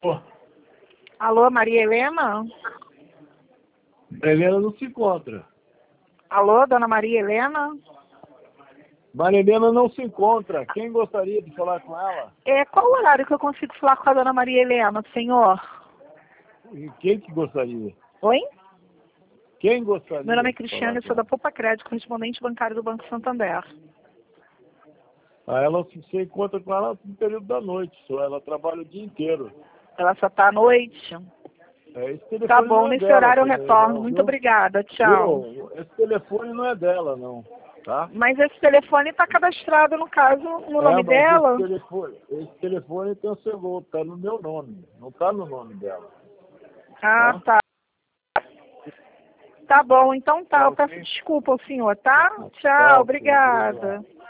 Pô, Alô, Maria Helena? Helena não se encontra. Alô, dona Maria Helena? Maria Helena não se encontra. Quem gostaria de falar com ela? Qual o horário que eu consigo falar com a dona Maria Helena, senhor? E quem que gostaria? Oi? Quem gostaria Meu nome é de falar Cristiane, com sou da ela? Poupa Crédito, correspondente bancário do Banco Santander. Ela se encontra com ela no período da noite, só ela trabalha o dia inteiro. Ela só está à noite? Esse Tá telefone bom, não é nesse dela horário eu também, retorno. não, Muito viu? obrigada, tchau. Viu? Esse telefone não é dela, não, tá? Mas esse telefone está cadastrado, no caso, no nome Mas esse dela? telefone tem o seu, tá no meu nome, não tá no nome dela, Ah, tá? tá. Tá bom, então tá. Tá Eu peço ok? desculpa ao senhor, tá? Tá Tchau, ok, obrigado. obrigada.